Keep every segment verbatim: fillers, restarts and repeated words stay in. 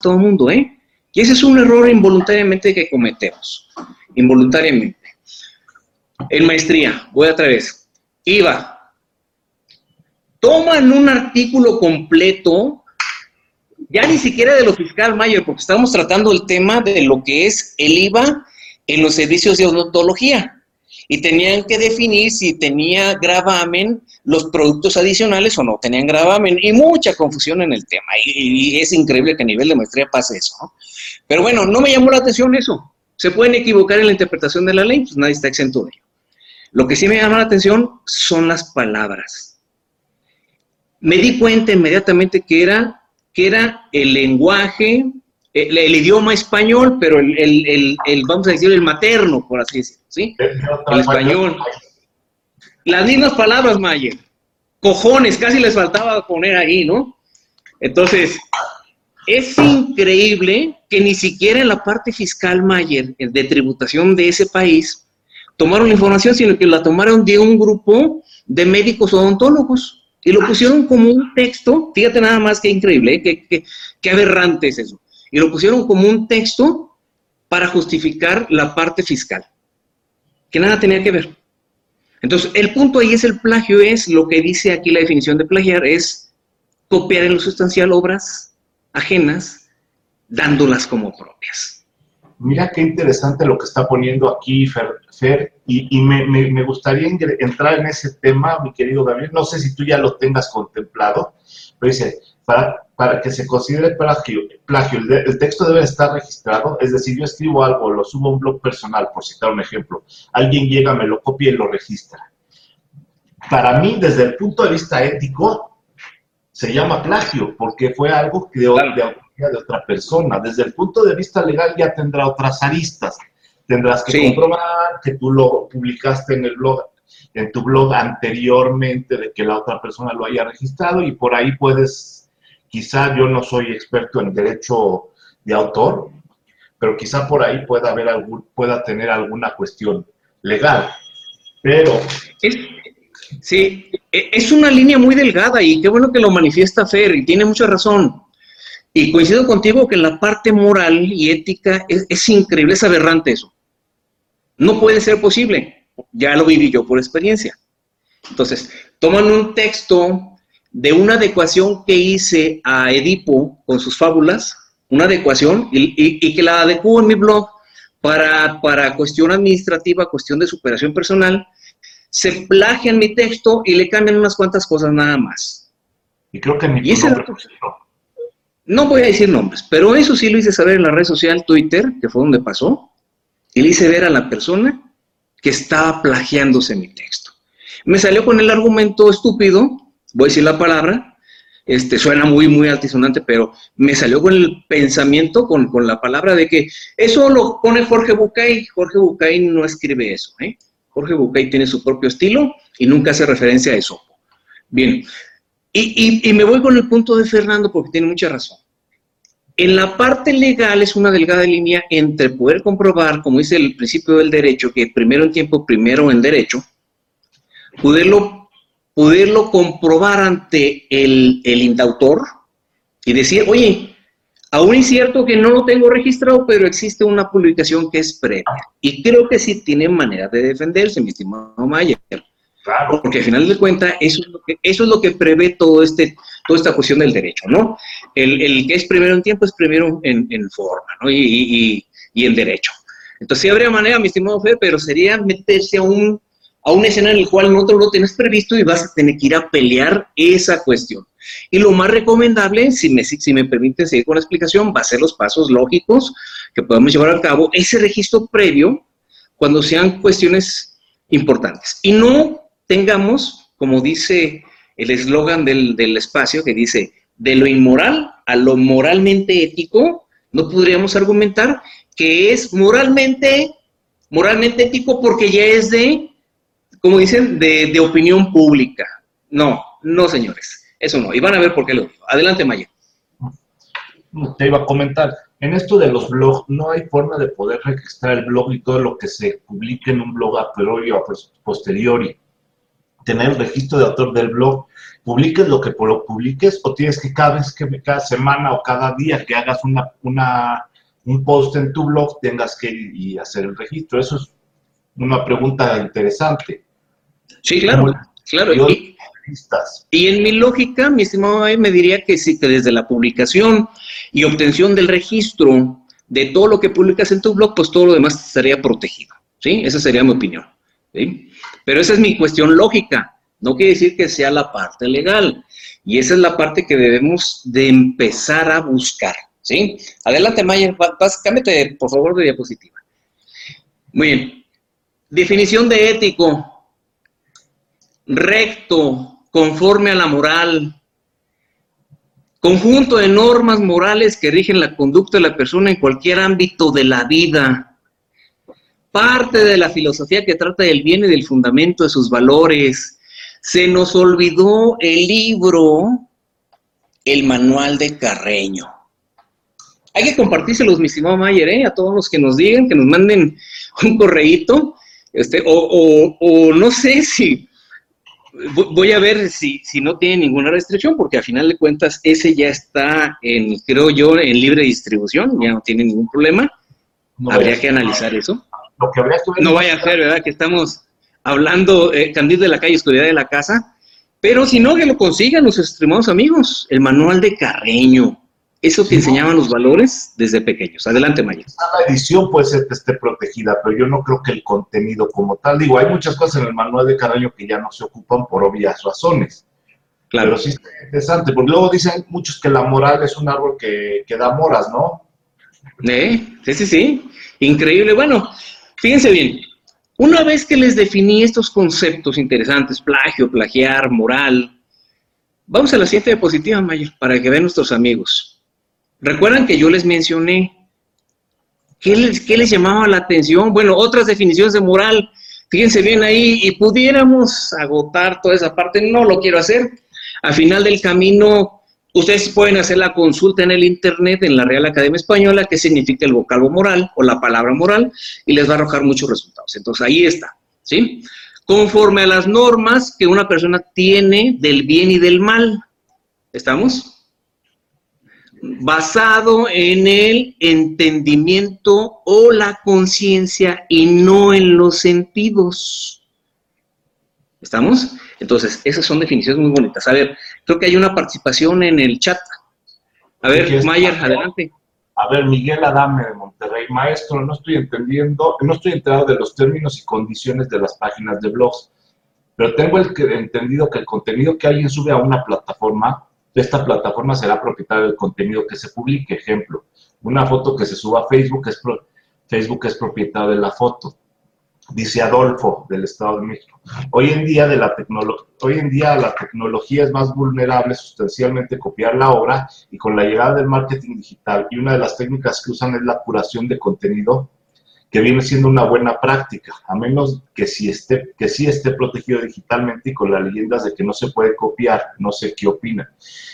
todo el mundo, ¿eh? Y ese es un error involuntariamente que cometemos, involuntariamente. En maestría, voy otra vez, I V A. Toman un artículo completo, ya ni siquiera de lo fiscal, Mayer, porque estamos tratando el tema de lo que es el I V A en los servicios de odontología. Y tenían que definir si tenía gravamen los productos adicionales o no tenían gravamen, y mucha confusión en el tema, y, y es increíble que a nivel de maestría pase eso, ¿no? Pero bueno, no me llamó la atención eso. Se pueden equivocar en la interpretación de la ley, pues nadie está exento de ello. Lo que sí me llama la atención son las palabras. Me di cuenta inmediatamente que era, que era el lenguaje, el, el idioma español, pero el, el, el, el, vamos a decir, el materno, por así decirlo, ¿sí? El español. Las mismas palabras, Mayer. Cojones, casi les faltaba poner ahí, ¿no? Entonces, es increíble que ni siquiera en la parte fiscal, Mayer, de tributación de ese país, tomaron la información, sino que la tomaron de un grupo de médicos odontólogos y lo pusieron como un texto. Fíjate nada más qué increíble, ¿eh? qué, qué, qué aberrante es eso. Y lo pusieron como un texto para justificar la parte fiscal, que nada tenía que ver. Entonces, el punto ahí es el plagio, es lo que dice aquí la definición de plagiar, es copiar en lo sustancial obras ajenas, dándolas como propias. Mira qué interesante lo que está poniendo aquí Fer, Fer y, y me, me, me gustaría entrar en ese tema, mi querido Gabriel. No sé si tú ya lo tengas contemplado, pero dice, para, para que se considere plagio, plagio el, de, el texto debe estar registrado, es decir, yo escribo algo, lo subo a un blog personal, por citar un ejemplo, alguien llega, me lo copia y lo registra. Para mí, desde el punto de vista ético, se llama plagio, porque fue algo de, de, de, de otra persona. Desde el punto de vista legal ya tendrá otras aristas. Tendrás que sí. comprobar que tú lo publicaste en el blog, en tu blog anteriormente, de que la otra persona lo haya registrado, y por ahí puedes, quizá yo no soy experto en derecho de autor, pero quizá por ahí pueda haber algún, pueda tener alguna cuestión legal. Pero es, sí, es una línea muy delgada, y qué bueno que lo manifiesta Fer, y tiene mucha razón. Y coincido contigo que la parte moral y ética es, es increíble, es aberrante eso. No puede ser posible. Ya lo viví yo por experiencia. Entonces, toman un texto de una adecuación que hice a Edipo con sus fábulas, una adecuación, y, y, y que la adecuo en mi blog para, para cuestión administrativa, cuestión de superación personal, se plagian mi texto y le cambian unas cuantas cosas nada más. Y creo que mi y ese dato, no voy a decir nombres, pero eso sí lo hice saber en la red social Twitter, que fue donde pasó, y le hice ver a la persona que estaba plagiándose mi texto. Me salió con el argumento estúpido, voy a decir la palabra, este, suena muy, muy altisonante, pero me salió con el pensamiento, con, con la palabra de que eso lo pone Jorge Bucay. Jorge Bucay no escribe eso, ¿eh? Jorge Bucay tiene su propio estilo y nunca hace referencia a eso. Bien, y, y, y me voy con el punto de Fernando porque tiene mucha razón. En la parte legal es una delgada línea entre poder comprobar, como dice el principio del derecho, que primero en tiempo, primero en derecho, poderlo, poderlo comprobar ante el, el indautor y decir, oye, aún es cierto que no lo tengo registrado, pero existe una publicación que es previa. Y creo que sí tiene manera de defenderse, mi estimado Mayer. Claro. Porque al final de cuentas, eso es lo que, eso es lo que prevé todo este, toda esta cuestión del derecho, ¿no? El, el que es primero en tiempo es primero en, en forma, ¿no? Y, y, y en derecho. Entonces sí habría manera, mi estimado Fer, pero sería meterse a un, a una escena en la cual no te lo tienes previsto y vas a tener que ir a pelear esa cuestión. Y lo más recomendable, si me, si me permiten seguir con la explicación, va a ser los pasos lógicos que podemos llevar a cabo, ese registro previo cuando sean cuestiones importantes. Y no tengamos, como dice el eslogan del, del espacio, que dice, de lo inmoral a lo moralmente ético, no podríamos argumentar que es moralmente, moralmente ético porque ya es de, como dicen, de, de opinión pública. No, no, señores, eso no. Y van a ver por qué lo digo. Adelante, Maya. Te iba a comentar, en esto de los blogs, no hay forma de poder registrar el blog y todo lo que se publique en un blog a priori o a posteriori. tener el registro de autor del blog, publiques lo que lo publiques, o tienes que cada vez que cada semana o cada día que hagas una, una, un post en tu blog, tengas que ir y hacer el registro. Eso es una pregunta interesante. Sí, claro, claro. Y, y en mi lógica, mi estimado, me diría que sí, que desde la publicación y obtención del registro de todo lo que publicas en tu blog, pues todo lo demás estaría protegido, ¿sí? Esa sería mi opinión, ¿sí? Pero esa es mi cuestión lógica, no quiere decir que sea la parte legal, y esa es la parte que debemos de empezar a buscar, ¿sí? Adelante, Mayer, cámbiate, por favor, de diapositiva. Muy bien. Definición de ético. Recto, conforme a la moral. Conjunto de normas morales que rigen la conducta de la persona en cualquier ámbito de la vida. Parte de la filosofía que trata del bien y del fundamento de sus valores. Se nos olvidó el libro, el manual de Carreño. Hay que compartírselos, mi estimado Mayer, ¿eh? A todos los que nos digan, que nos manden un correíto, este, o, o, o no sé si... Voy a ver si, si no tiene ninguna restricción, porque a final de cuentas ese ya está, en, creo yo, en libre distribución, ya no tiene ningún problema. No habría que analizar eso. Lo que habría que ver no vaya a ser, ¿verdad? Que estamos hablando, eh, Candil de la calle, oscuridad de la casa, pero si no, que lo consigan los estimados amigos, el manual de Carreño. Eso que enseñaban los valores desde pequeños. Adelante, Maya. La edición puede ser que esté protegida, pero yo no creo que el contenido como tal. Digo, hay muchas cosas en el manual de Carreño que ya no se ocupan por obvias razones. Claro. Pero sí es interesante, porque luego dicen muchos que la moral es un árbol que, que da moras, ¿no? ¿Eh? Sí, sí, sí. Increíble. Bueno, fíjense bien. Una vez que les definí estos conceptos interesantes, plagio, plagiar, moral, vamos a la siguiente diapositiva, Maya, para que vean nuestros amigos. ¿Recuerdan que yo les mencioné qué les, qué les llamaba la atención? Bueno, otras definiciones de moral, fíjense bien ahí, y pudiéramos agotar toda esa parte, no lo quiero hacer. Al final del camino, ustedes pueden hacer la consulta en el internet, en la Real Academia Española, qué significa el vocablo moral o la palabra moral, y les va a arrojar muchos resultados. Entonces, ahí está, ¿sí? Conforme a las normas que una persona tiene del bien y del mal. ¿Estamos? Basado en el entendimiento o la conciencia y no en los sentidos. ¿Estamos? Entonces, esas son definiciones muy bonitas. A ver, creo que hay una participación en el chat. A ver, Mayer, adelante. A ver, Miguel Adame de Monterrey. Maestro, no estoy entendiendo, no estoy enterado de los términos y condiciones de las páginas de blogs, pero tengo el que, entendido que el contenido que alguien sube a una plataforma, esta plataforma será propietaria del contenido que se publique. Ejemplo, una foto que se suba a Facebook, es pro, Facebook es propietario de la foto. Dice Adolfo, del Estado de México. Hoy en día, de la hoy en día la tecnología es más vulnerable sustancialmente copiar la obra, y con la llegada del marketing digital, y una de las técnicas que usan es la curación de contenido, que viene siendo una buena práctica, a menos que sí esté, que sí esté protegido digitalmente y con las leyendas de que no se puede copiar. No sé qué opinan.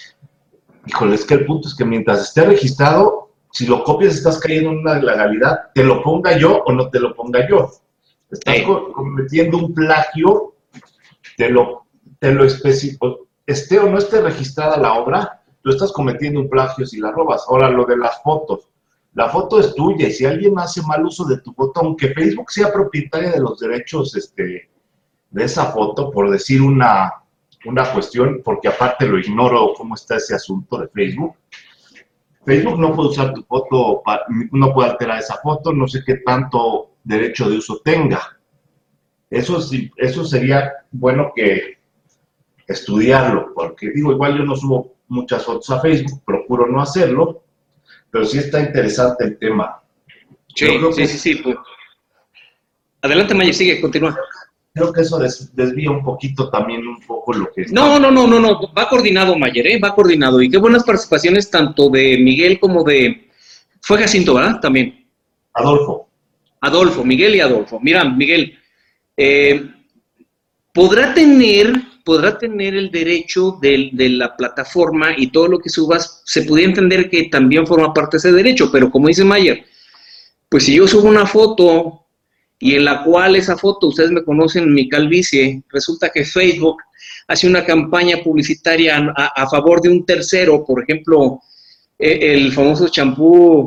Híjole, es que el punto es que mientras esté registrado, si lo copias estás cayendo en una ilegalidad, te lo ponga yo o no te lo ponga yo. Estás cometiendo un plagio, te lo, te lo especifico, esté o no esté registrada la obra, tú estás cometiendo un plagio si la robas. Ahora, lo de las fotos. La foto es tuya, y si alguien hace mal uso de tu foto, aunque Facebook sea propietaria de los derechos este, de esa foto, por decir una, una cuestión, porque aparte lo ignoro cómo está ese asunto de Facebook, Facebook no puede usar tu foto, no puede alterar esa foto, no sé qué tanto derecho de uso tenga. Eso sí, eso sería bueno que estudiarlo, porque digo, igual yo no subo muchas fotos a Facebook, procuro no hacerlo, pero sí está interesante el tema. Sí, sí, que, sí, sí. Pues. Adelante, Mayer, sigue, continúa. Creo que eso des, desvía un poquito también un poco lo que... No, no, no, no, no, va coordinado, Mayer, ¿eh? Va coordinado. Y qué buenas participaciones tanto de Miguel como de... Fue Jacinto, ¿verdad? También. Adolfo. Adolfo, Miguel y Adolfo. Mira, Miguel, eh, podrá tener... podrá tener el derecho de, de la plataforma y todo lo que subas, se pudiera entender que también forma parte de ese derecho, pero como dice Mayer, pues si yo subo una foto y en la cual esa foto, ustedes me conocen, mi calvicie, resulta que Facebook hace una campaña publicitaria a, a favor de un tercero, por ejemplo, el famoso champú